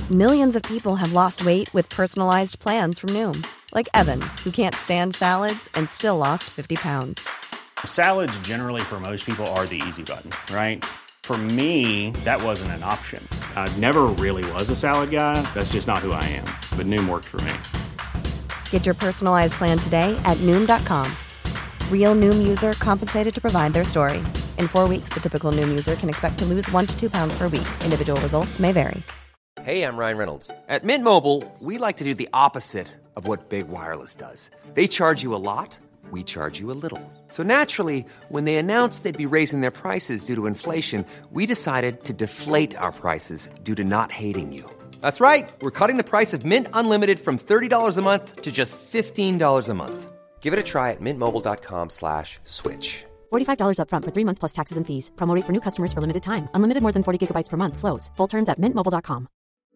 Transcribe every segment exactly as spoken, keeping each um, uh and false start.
Millions of people have lost weight with personalized plans from Noom. Like Evan, who can't stand salads and still lost fifty pounds. Salads generally for most people are the easy button, right? For me, that wasn't an option. I never really was a salad guy. That's just not who I am. But Noom worked for me. Get your personalized plan today at Noom dot com. Real Noom user compensated to provide their story. In four weeks, the typical Noom user can expect to lose one to two pounds per week. Individual results may vary. Hey, I'm Ryan Reynolds. At Mint Mobile, we like to do the opposite of what Big Wireless does. They charge you a lot, we charge you a little. So naturally, when they announced they'd be raising their prices due to inflation, we decided to deflate our prices due to not hating you. That's right. We're cutting the price of Mint Unlimited from thirty dollars a month to just fifteen dollars a month. Give it a try at mintmobile.com slash switch. forty-five dollars up front for three months plus taxes and fees. Promo rate for new customers for limited time. Unlimited more than forty gigabytes per month. Slows full terms at mint mobile dot com.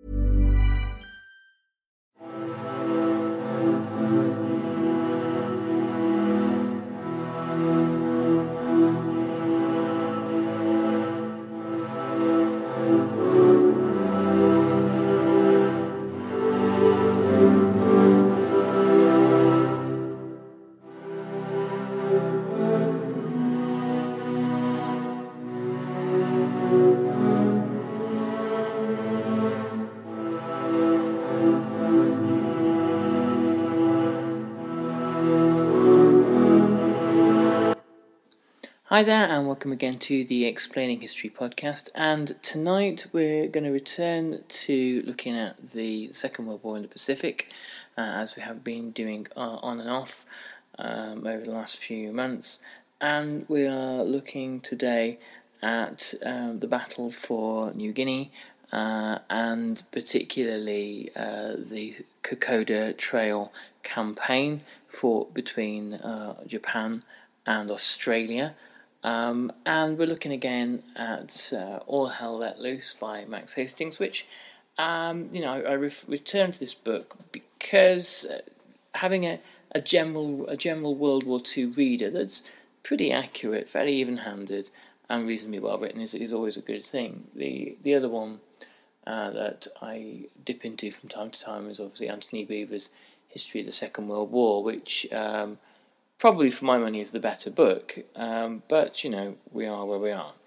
Hi there, and welcome again to the Explaining History podcast. And tonight we're going to return to looking at the Second World War in the Pacific, uh, as we have been doing uh, on and off um, over the last few months. And we are looking today at um, the battle for New Guinea, uh, and particularly uh, the Kokoda Trail campaign fought between uh, Japan and Australia. Um, and we're looking again at uh, All Hell Let Loose by Max Hastings, which, um, you know, I re- returned to this book because uh, having a, a general a general World War Two reader that's pretty accurate, fairly even-handed, and reasonably well written is, is always a good thing. The the other one uh, that I dip into from time to time is obviously Anthony Beevor's History of the Second World War, which Um, probably, for my money, is the better book, um, but, you know, we are where we are.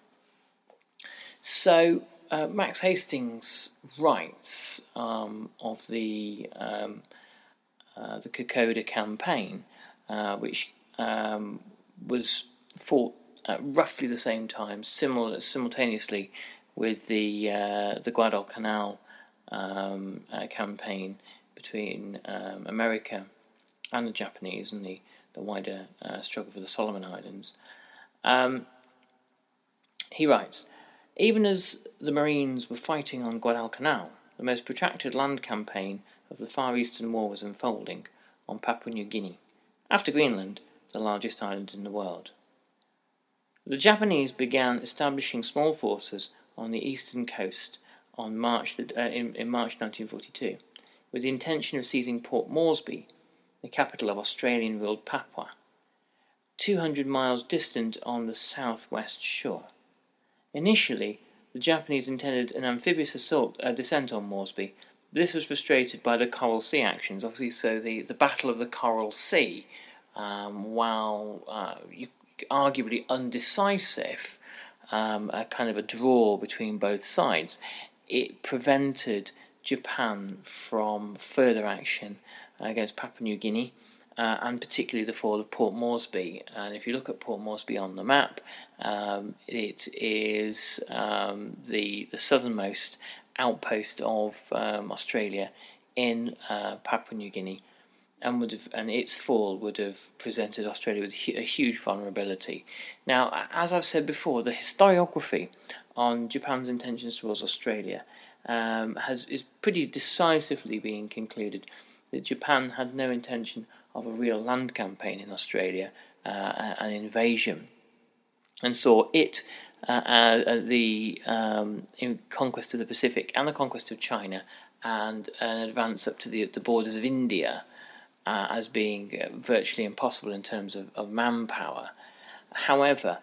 So, uh, Max Hastings writes um, of the um, uh, the Kokoda campaign, uh, which um, was fought at roughly the same time, simul- simultaneously with the uh, the Guadalcanal um, uh, campaign between um, America and the Japanese, and the the wider uh, struggle for the Solomon Islands. Um, he writes, even as the Marines were fighting on Guadalcanal, the most protracted land campaign of the Far Eastern War was unfolding on Papua New Guinea, after Greenland, the largest island in the world. The Japanese began establishing small forces on the eastern coast on March uh, in, in March nineteen forty-two, with the intention of seizing Port Moresby, the capital of Australian-ruled Papua, two hundred miles distant on the southwest shore. Initially, the Japanese intended an amphibious assault, uh, descent on Moresby. This was frustrated by the Coral Sea actions, obviously, so the, the Battle of the Coral Sea, um, while uh, you, arguably undecisive, um, a kind of a draw between both sides, it prevented Japan from further action against Papua New Guinea, uh, and particularly the fall of Port Moresby. And if you look at Port Moresby on the map, um, it is um, the the southernmost outpost of um, Australia in uh, Papua New Guinea, and would have, and its fall would have presented Australia with a huge vulnerability. Now, as I've said before, the historiography on Japan's intentions towards Australia um, has is pretty decisively being concluded that Japan had no intention of a real land campaign in Australia, uh, an invasion, and saw it, uh, uh, the um, conquest of the Pacific and the conquest of China, and an advance up to the, the borders of India, uh, as being virtually impossible in terms of, of manpower. However,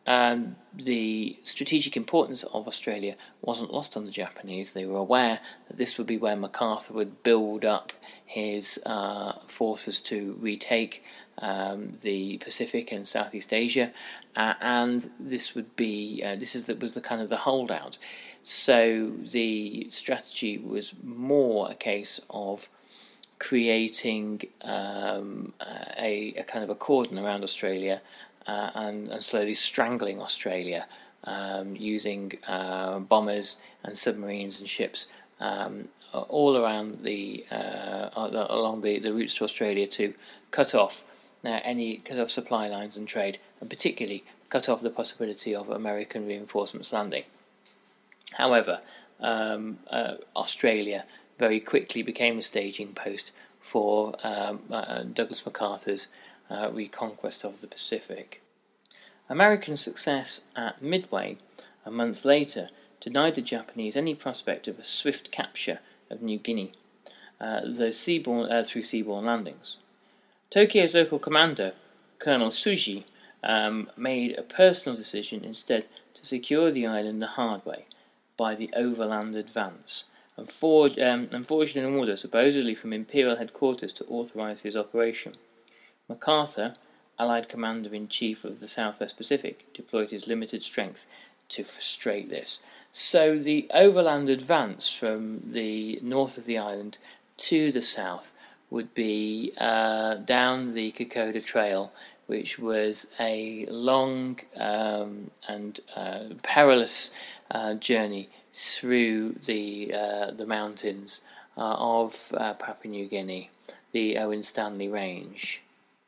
um, the strategic importance of Australia wasn't lost on the Japanese. They were aware that this would be where MacArthur would build up his uh, forces to retake um, the Pacific and Southeast Asia, uh, and this would be uh, this is that was the kind of the holdout. So the strategy was more a case of creating um, a, a kind of a cordon around Australia uh, and, and slowly strangling Australia um, using uh, bombers and submarines and ships um, all around the uh, along the, the routes to Australia to cut off uh, any cut off supply lines and trade, and particularly cut off the possibility of American reinforcements landing. However, um, uh, Australia very quickly became a staging post for um, uh, Douglas MacArthur's uh, reconquest of the Pacific. American success at Midway, a month later, denied the Japanese any prospect of a swift capture of New Guinea, uh, though seaborne, uh, through seaborne landings. Tokyo's local commander, Colonel Tsuji, um, made a personal decision instead to secure the island the hard way, by the overland advance, and forged, um, and forged an order supposedly from Imperial headquarters to authorise his operation. MacArthur, Allied Commander-in-Chief of the Southwest Pacific, deployed his limited strength to frustrate this. So the overland advance from the north of the island to the south would be uh, down the Kokoda Trail, which was a long um, and uh, perilous uh, journey through the uh, the mountains uh, of uh, Papua New Guinea, the Owen Stanley Range.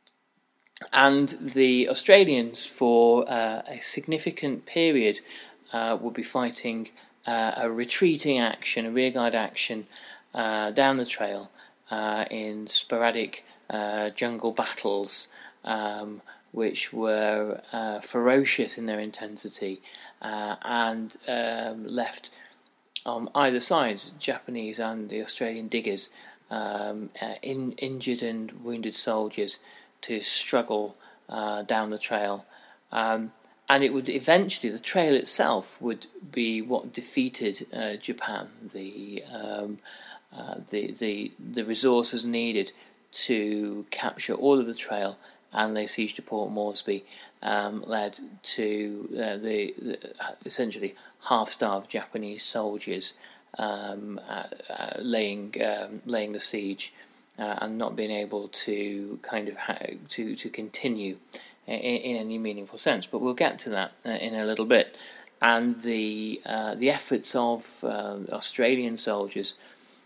And the Australians, for uh, a significant period, uh, would be fighting uh, a retreating action, a rearguard action uh, down the trail uh, in sporadic uh, jungle battles, um, which were uh, ferocious in their intensity uh, and um, left on either sides, Japanese and the Australian diggers, um, uh, in, injured and wounded soldiers to struggle uh, down the trail. Um, and it would eventually, the trail itself would be what defeated uh, Japan, the, um, uh, the, the, the resources needed to capture all of the trail, and they siege to Port Moresby, um, led to uh, the, the essentially half-starved Japanese soldiers um, uh, uh, laying um, laying the siege uh, and not being able to kind of ha- to to continue in, in any meaningful sense. But we'll get to that uh, in a little bit. And the uh, the efforts of uh, Australian soldiers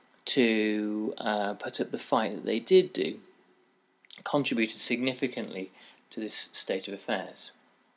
to uh, put up the fight that they did do contributed significantly to this state of affairs.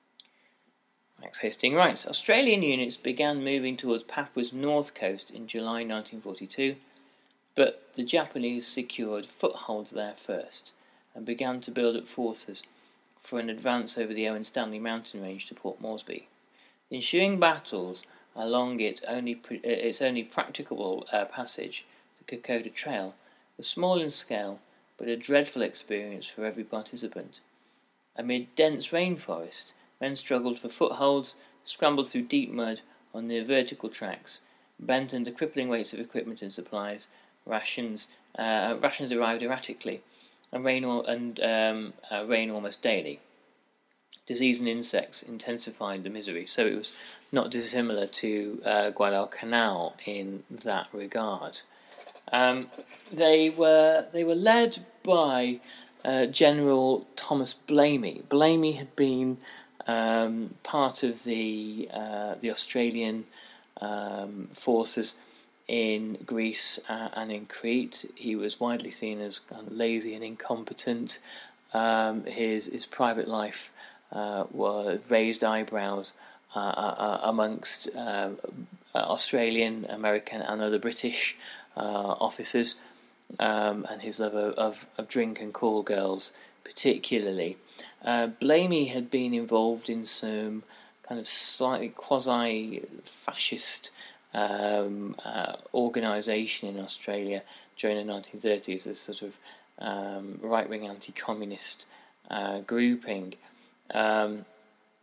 Max Hastings writes, Australian units began moving towards Papua's north coast in July nineteen forty-two, but the Japanese secured footholds there first and began to build up forces for an advance over the Owen Stanley mountain range to Port Moresby. The ensuing battles along it only pre- its only practicable uh, passage, the Kokoda Trail, were small in scale, but a dreadful experience for every participant. Amid dense rainforest, men struggled for footholds, scrambled through deep mud on near vertical tracks, bent under crippling weights of equipment and supplies. Rations uh, rations arrived erratically, and rain, al- and, um, uh, rain almost daily. Disease and insects intensified the misery, so it was not dissimilar to uh, Guadalcanal in that regard. Um, they were they were led by uh, General Thomas Blamey. Blamey had been um, part of the uh, the Australian um, forces in Greece uh, and in Crete. He was widely seen as kind of lazy and incompetent. Um, his his private life uh, was raised eyebrows uh, uh, amongst uh, Australian, American, and other British uh, officers, um, and his love of, of, of drink and call girls particularly. Uh, Blamey had been involved in some kind of slightly quasi-fascist um, uh, organisation in Australia during the nineteen thirties, this sort of um, right-wing anti-communist uh, grouping. Um,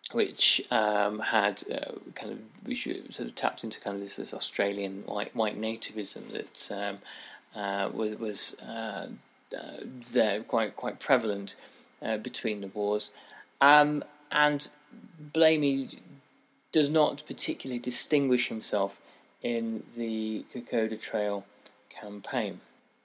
which um, had uh, kind of we should, sort of tapped into kind of this, this Australian white white nativism that um, uh, was was uh, uh, there quite quite prevalent uh, between the wars, um, and Blamey does not particularly distinguish himself in the Kokoda Trail campaign.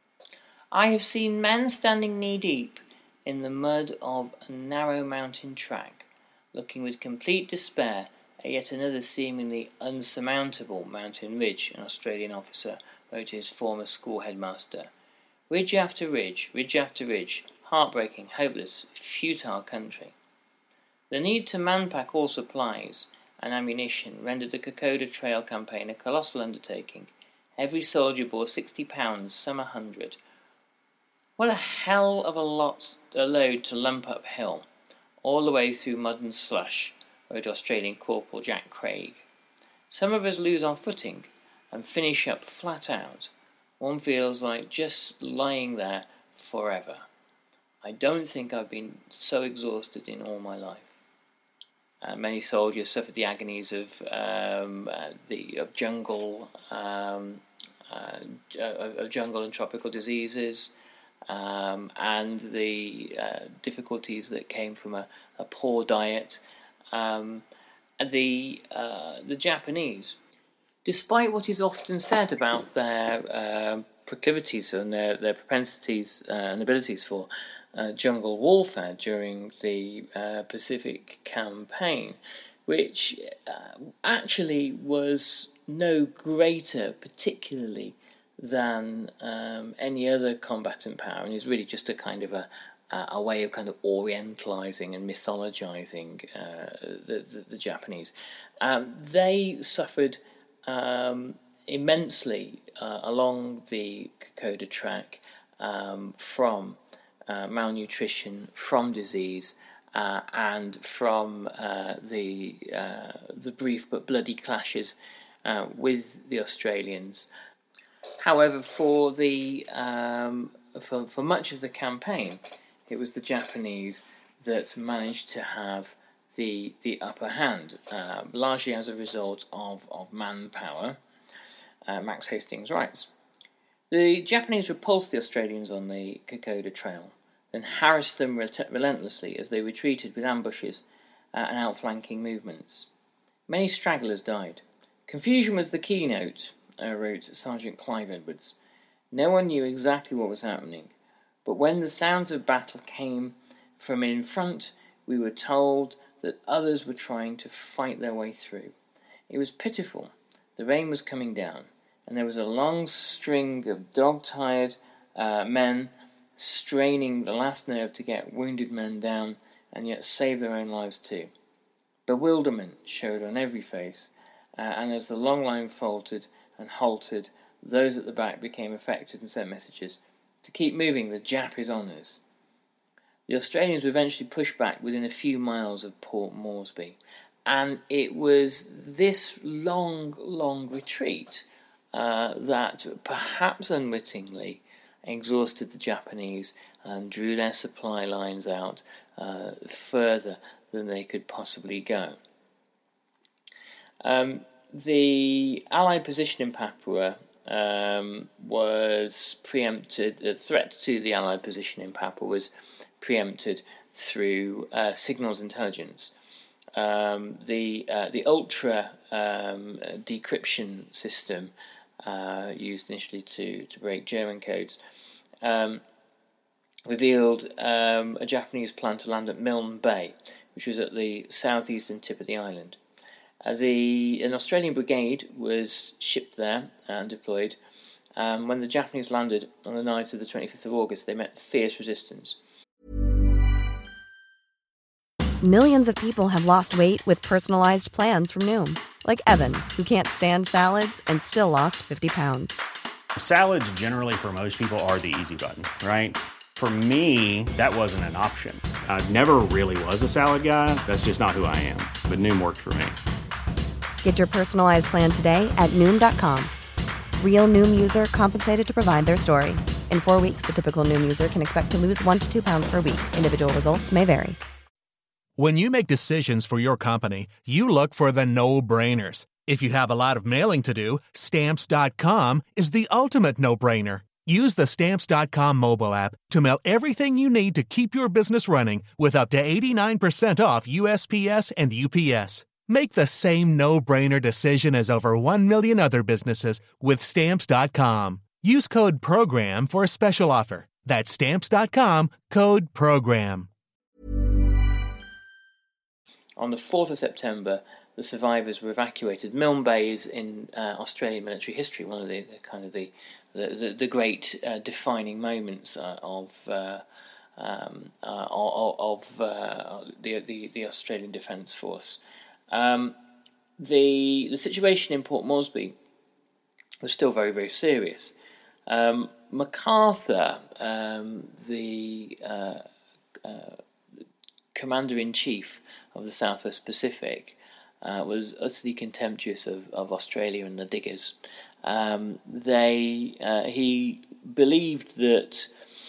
I have seen men standing knee-deep in the mud of a narrow mountain track, looking with complete despair at yet another seemingly unsurmountable mountain ridge, an Australian officer wrote to his former school headmaster. Ridge after ridge, ridge after ridge, heartbreaking, hopeless, futile country. The need to man-pack all supplies and ammunition rendered the Kokoda Trail campaign a colossal undertaking. Every soldier bore sixty pounds, some a hundred. What a hell of a lot a load to lump uphill, all the way through mud and slush, wrote Australian Corporal Jack Craig. Some of us lose our footing and finish up flat out. One feels like just lying there forever. I don't think I've been so exhausted in all my life. Uh, many soldiers suffered the agonies of um, uh, the of jungle, um, uh, of jungle and tropical diseases, um, and the uh, difficulties that came from a, a poor diet. Um, and the uh, the Japanese, despite what is often said about their uh, proclivities and their their propensities uh, and abilities for Uh, jungle warfare during the uh, Pacific campaign, which uh, actually was no greater particularly than um, any other combatant power, and is really just a kind of a, a way of kind of orientalizing and mythologizing uh, the, the, the Japanese. Um, they suffered um, immensely uh, along the Kokoda track um, from Uh, malnutrition, from disease, uh, and from uh, the uh, the brief but bloody clashes uh, with the Australians. However, for the um, for for much of the campaign, it was the Japanese that managed to have the the upper hand, uh, largely as a result of of manpower. Uh, Max Hastings writes, the Japanese repulsed the Australians on the Kokoda Trail, then harassed them re- relentlessly as they retreated with ambushes uh, and outflanking movements. Many stragglers died. Confusion was the keynote, uh, wrote Sergeant Clive Edwards. No one knew exactly what was happening, but when the sounds of battle came from in front, we were told that others were trying to fight their way through. It was pitiful. The rain was coming down, and there was a long string of dog-tired uh, men straining the last nerve to get wounded men down and yet save their own lives too. Bewilderment showed on every face, uh, and as the long line faltered and halted, those at the back became affected and sent messages. To keep moving, the Jap is on us. The Australians were eventually pushed back within a few miles of Port Moresby, and it was this long, long retreat uh, that perhaps unwittingly exhausted the Japanese and drew their supply lines out uh, further than they could possibly go. Um, the Allied position in Papua um, was preempted, the threat to the Allied position in Papua was preempted through uh, signals intelligence. Um, the uh, the ultra um, decryption system uh, used initially to, to break German codes um, revealed um, a Japanese plan to land at Milne Bay, which was at the southeastern tip of the island. Uh, the an Australian brigade was shipped there and deployed. Um, when the Japanese landed on the night of the twenty-fifth of August, they met fierce resistance. Millions of people have lost weight with personalized plans from Noom. Like Evan, who can't stand salads and still lost fifty pounds. Salads generally for most people are the easy button, right? For me, that wasn't an option. I never really was a salad guy. That's just not who I am. But Noom worked for me. Get your personalized plan today at Noom dot com. Real Noom user compensated to provide their story. In four weeks, the typical Noom user can expect to lose one to two pounds per week. Individual results may vary. When you make decisions for your company, you look for the no-brainers. If you have a lot of mailing to do, Stamps dot com is the ultimate no-brainer. Use the Stamps dot com mobile app to mail everything you need to keep your business running with up to eighty-nine percent off U S P S and U P S. Make the same no-brainer decision as over one million other businesses with Stamps dot com. Use code PROGRAM for a special offer. That's Stamps dot com, code PROGRAM. On the fourth of September, the survivors were evacuated. Milne Bay is in uh, Australian military history, one of the, the kind of the the, the, the great uh, defining moments uh, of uh, um, uh, of uh, the, the the Australian Defence Force. Um, the the situation in Port Moresby was still very very serious. Um, MacArthur, um, the uh, uh, Commander-in-Chief of the Southwest Pacific, uh, was utterly contemptuous of, of Australia and the diggers. Um, they uh, he believed that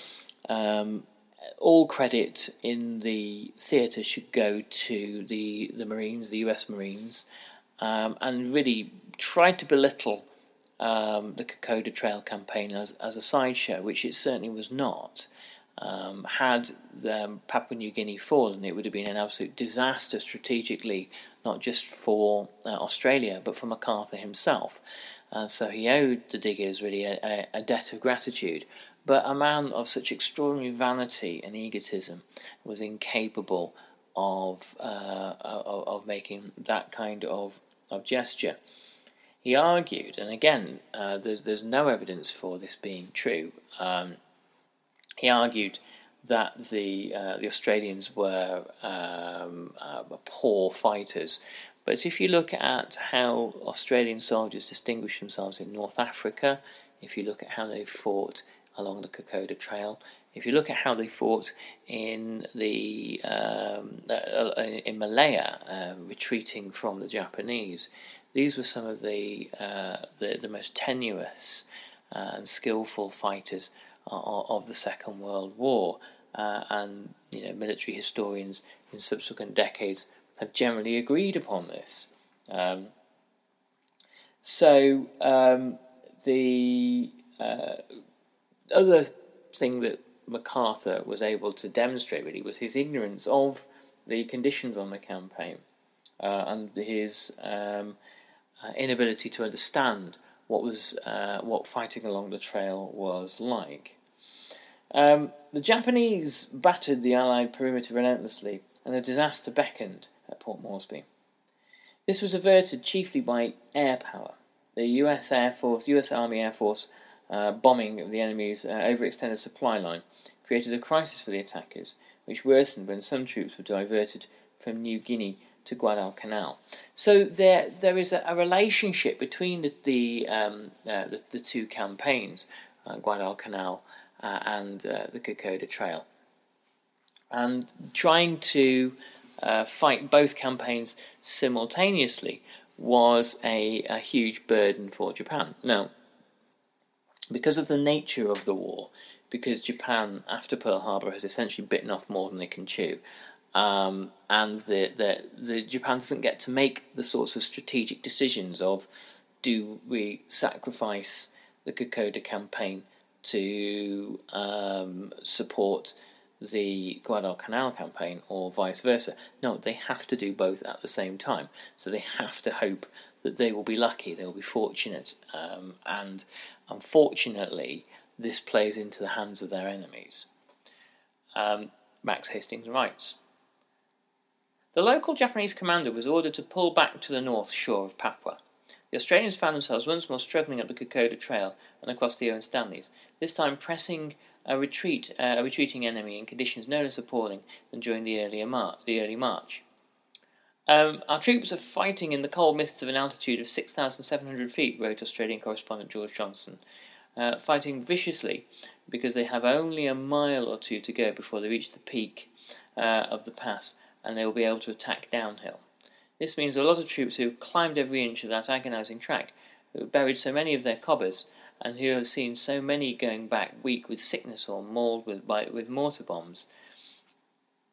um, all credit in the theatre should go to the, the Marines, the U S Marines, um, and really tried to belittle um, the Kokoda Trail campaign as, as a sideshow, which it certainly was not. Um, had the, Papua New Guinea fallen, it would have been an absolute disaster strategically, not just for uh, Australia, but for MacArthur himself. Uh, so he owed the diggers really a, a, a debt of gratitude. But a man of such extraordinary vanity and egotism was incapable of uh, of, of making that kind of, of gesture. He argued, and again, uh, there's there's no evidence for this being true. Um, he argued that the uh, the Australians were um, uh, poor fighters. But if you look at how Australian soldiers distinguished themselves in North Africa, if you look at how they fought along the Kokoda Trail, if you look at how they fought in the um, uh, in Malaya, uh, retreating from the Japanese, these were some of the uh, the, the most tenuous uh, and skillful fighters uh, of the Second World War, uh, and you know military historians in subsequent decades have generally agreed upon this. Um, so um, the uh, other thing that MacArthur was able to demonstrate really was his ignorance of the conditions on the campaign uh, and his um, uh, inability to understand what was uh, what fighting along the trail was like. Um, the Japanese battered the Allied perimeter relentlessly, and a disaster beckoned at Port Moresby. This was averted chiefly by air power. The U S Air Force, U S Army Air Force uh, bombing of the enemy's uh, overextended supply line created a crisis for the attackers, which worsened when some troops were diverted from New Guinea to Guadalcanal. So there, there is a, a relationship between the the, um, uh, the the two campaigns, uh, Guadalcanal uh, and uh, the Kokoda Trail, and trying to uh, fight both campaigns simultaneously was a, a huge burden for Japan. Now, because of the nature of the war, because Japan, after Pearl Harbor, has essentially bitten off more than they can chew, um, and the, the, the Japan doesn't get to make the sorts of strategic decisions of, do we sacrifice the Kokoda campaign to um, support the Guadalcanal campaign or vice versa. No, they have to do both at the same time. So they have to hope that they will be lucky, they will be fortunate, um, and unfortunately this plays into the hands of their enemies. Um, Max Hastings writes, the local Japanese commander was ordered to pull back to the north shore of Papua. The Australians found themselves once more struggling up the Kokoda Trail and across the Owen Stanleys, this time pressing a retreat, uh, a retreating enemy in conditions no less appalling than during the earlier mar- the early march. Um, our troops are fighting in the cold mists of an altitude of six thousand seven hundred feet, wrote Australian correspondent George Johnson, uh, fighting viciously because they have only a mile or two to go before they reach the peak uh, of the pass, and they will be able to attack downhill. This means a lot of troops who have climbed every inch of that agonising track, who have buried so many of their cobbers, and who have seen so many going back weak with sickness or mauled with, by, with mortar bombs,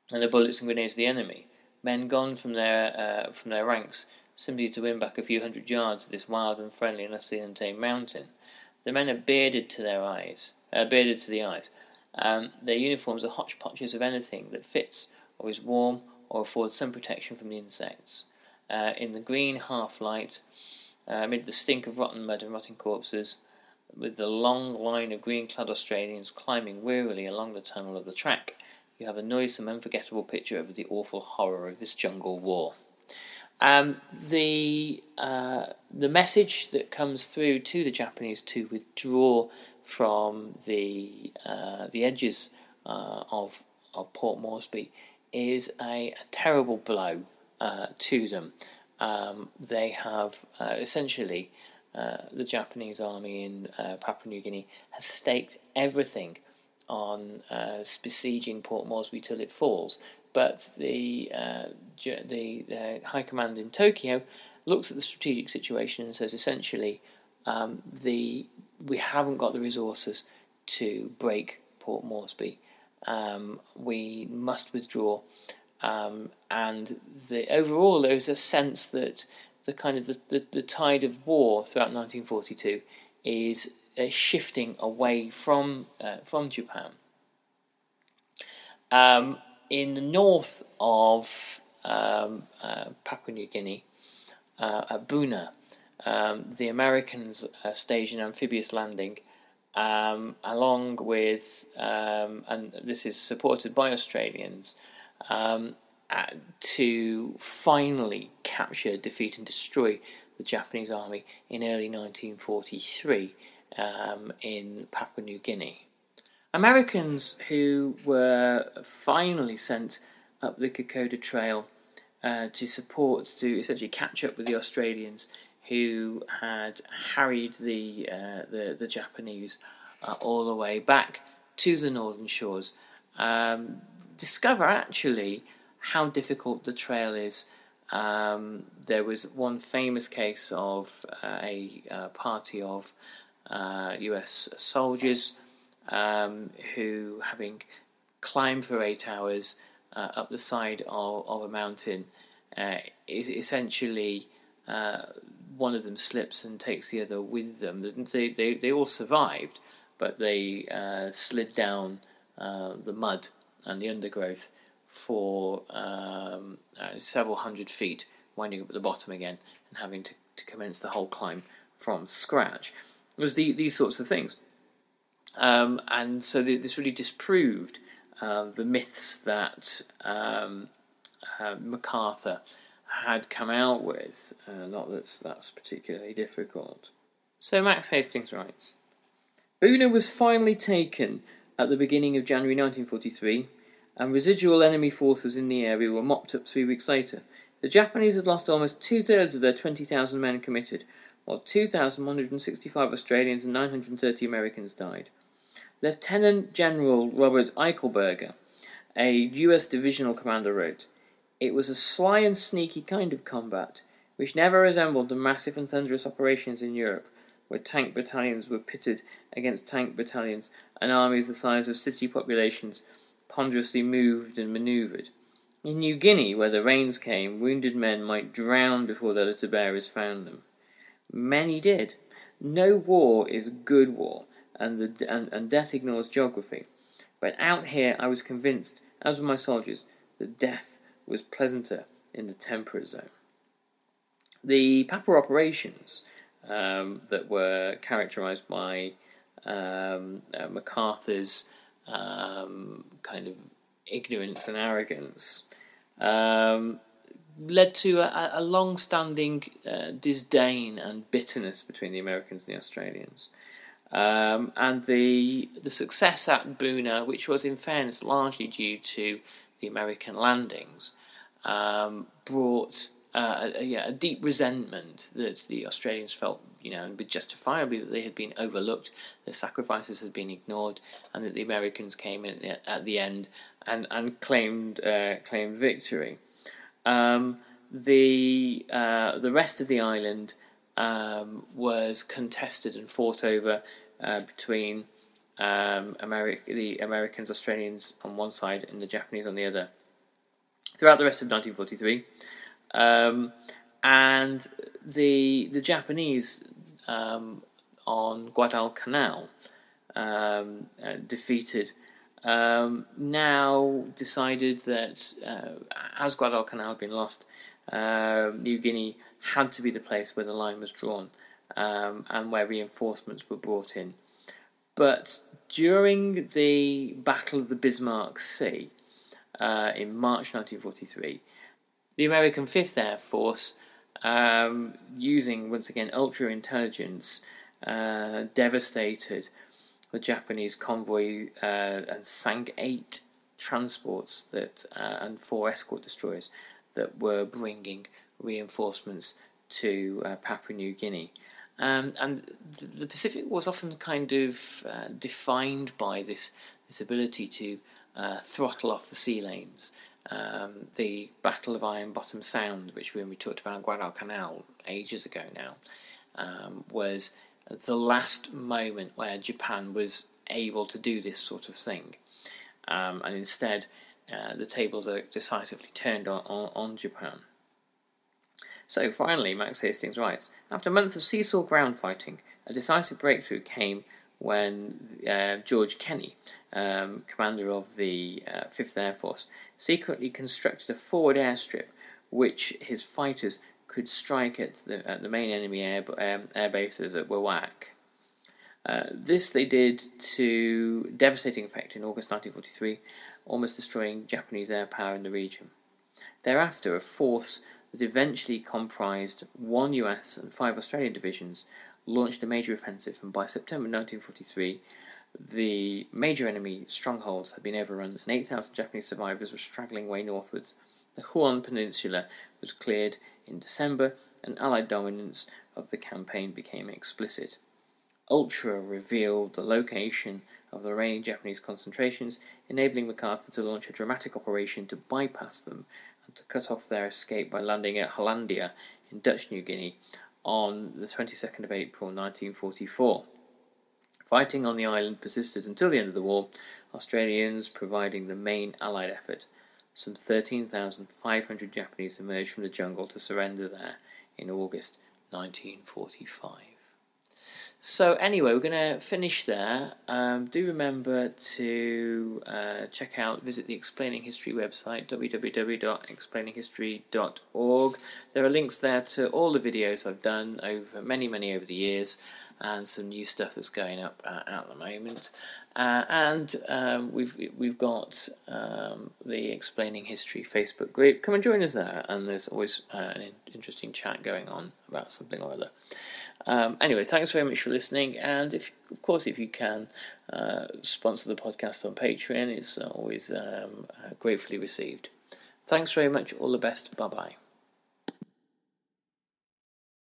and the bullets and grenades of the enemy. Men gone from their uh, from their ranks simply to win back a few hundred yards of this wild and friendly and utterly untamed mountain. The men are bearded to their eyes, uh, bearded to the eyes. Um, their uniforms are hodgepodges of anything that fits or is warm or affords some protection from the insects. Uh, in the green half-light, uh, amid the stink of rotten mud and rotting corpses, with the long line of green-clad Australians climbing wearily along the tunnel of the track, you have a noisome, unforgettable picture of the awful horror of this jungle war. Um, the uh, the message that comes through to the Japanese to withdraw from the uh, the edges uh, of of Port Moresby is a, a terrible blow uh, to them. Um, they have uh, essentially uh, the Japanese army in uh, Papua New Guinea has staked everything on uh, besieging Port Moresby till it falls. But the uh, the uh, High Command in Tokyo looks at the strategic situation and says essentially um, the we haven't got the resources to break Port Moresby. Um, we must withdraw, um, and the overall there is a sense that the kind of the, the, the tide of war throughout nineteen forty-two is uh, shifting away from uh, from Japan. Um, In the north of um, uh, Papua New Guinea, uh, at Buna, um, the Americans uh, staged an amphibious landing, um, along with, um, and this is supported by Australians, um, uh, to finally capture, defeat and destroy the Japanese army in early nineteen forty-three um, in Papua New Guinea. Americans who were finally sent up the Kokoda Trail uh, to support, to essentially catch up with the Australians who had harried the uh, the, the Japanese uh, all the way back to the northern shores, um, discover actually how difficult the trail is. Um, there was one famous case of uh, a uh, party of uh, U S soldiers Um, who, having climbed for eight hours uh, up the side of, of a mountain, uh, is essentially uh, one of them slips and takes the other with them. They they, they all survived, but they uh, slid down uh, the mud and the undergrowth for um, uh, several hundred feet, winding up at the bottom again and having to, to commence the whole climb from scratch. It was the, these sorts of things. Um, and so this really disproved uh, the myths that um, uh, MacArthur had come out with. Uh, not that that's particularly difficult. So Max Hastings writes, Buna was finally taken at the beginning of January nineteen forty-three, and residual enemy forces in the area were mopped up three weeks later. The Japanese had lost almost two-thirds of their twenty thousand men committed, while two thousand one hundred sixty-five Australians and nine hundred thirty Americans died. Lieutenant General Robert Eichelberger, a U S divisional commander, wrote, It was a sly and sneaky kind of combat, which never resembled the massive and thunderous operations in Europe, where tank battalions were pitted against tank battalions and armies the size of city populations ponderously moved and manoeuvred. In New Guinea, where the rains came, wounded men might drown before their litter bearers found them. Many did. No war is good war, and, the, and, and death ignores geography. But out here I was convinced, as were my soldiers, that death was pleasanter in the temperate zone. The Papua operations um, that were characterised by um, uh, MacArthur's um, kind of ignorance and arrogance um, led to a, a long-standing uh, disdain and bitterness between the Americans and the Australians. Um, and the the success at Buna, which was in fairness largely due to the American landings, um, brought uh, a, a, a deep resentment that the Australians felt, you know, and justifiably, that they had been overlooked, their sacrifices had been ignored, and that the Americans came in at the end and and claimed uh, claimed victory. Um, the uh, the rest of the island um, was contested and fought over uh, between um, America, the Americans, Australians on one side, and the Japanese on the other. throughout the rest of nineteen forty-three. Um, and the the Japanese um, on Guadalcanal um, uh, defeated um, now decided that uh, as Guadalcanal had been lost, uh, New Guinea had to be the place where the line was drawn um, and where reinforcements were brought in. But during the Battle of the Bismarck Sea uh, in March nineteen forty-three, the American Fifth Air Force, um, using once again ultra intelligence, uh, devastated the Japanese convoy uh, and sank eight transports that uh, and four escort destroyers that were bringing reinforcements to uh, Papua New Guinea. Um, and the Pacific was often kind of uh, defined by this this ability to uh, throttle off the sea lanes. Um, the Battle of Iron Bottom Sound, which when we talked about Guadalcanal ages ago now, um, was the last moment where Japan was able to do this sort of thing. Um, and instead, uh, the tables are decisively turned on, on, on Japan. So finally, Max Hastings writes, after months of seesaw ground fighting, a decisive breakthrough came when uh, George Kenney, um, commander of the uh, Fifth Air Force, secretly constructed a forward airstrip which his fighters could strike at the, at the main enemy air, um, air bases at Wewak. Uh, this they did to devastating effect in August nineteen forty-three, almost destroying Japanese air power in the region. Thereafter, a force that eventually comprised one U S and five Australian divisions launched a major offensive, and by September nineteen forty-three, the major enemy strongholds had been overrun and eight thousand Japanese survivors were straggling away northwards. The Huon Peninsula was cleared in December, and Allied dominance of the campaign became explicit. Ultra revealed the location of the remaining Japanese concentrations, enabling MacArthur to launch a dramatic operation to bypass them and to cut off their escape by landing at Hollandia in Dutch New Guinea on the twenty-second of April nineteen forty-four. Fighting on the island persisted until the end of the war, Australians providing the main Allied effort. Some thirteen thousand five hundred Japanese emerged from the jungle to surrender there in August nineteen forty-five. So anyway, we're going to finish there. Um, do remember to uh, check out, visit the Explaining History website, w w w dot explaining history dot org. There are links there to all the videos I've done over many, many over the years, and some new stuff that's going up uh, at the moment. Uh, and um, we've we've got um, the Explaining History Facebook group. Come and join us there, and there's always uh, an interesting chat going on about something or other. Um, anyway, thanks very much for listening, and if, of course, if you can uh, sponsor the podcast on Patreon, it's always um, uh, gratefully received. Thanks very much. All the best. Bye bye.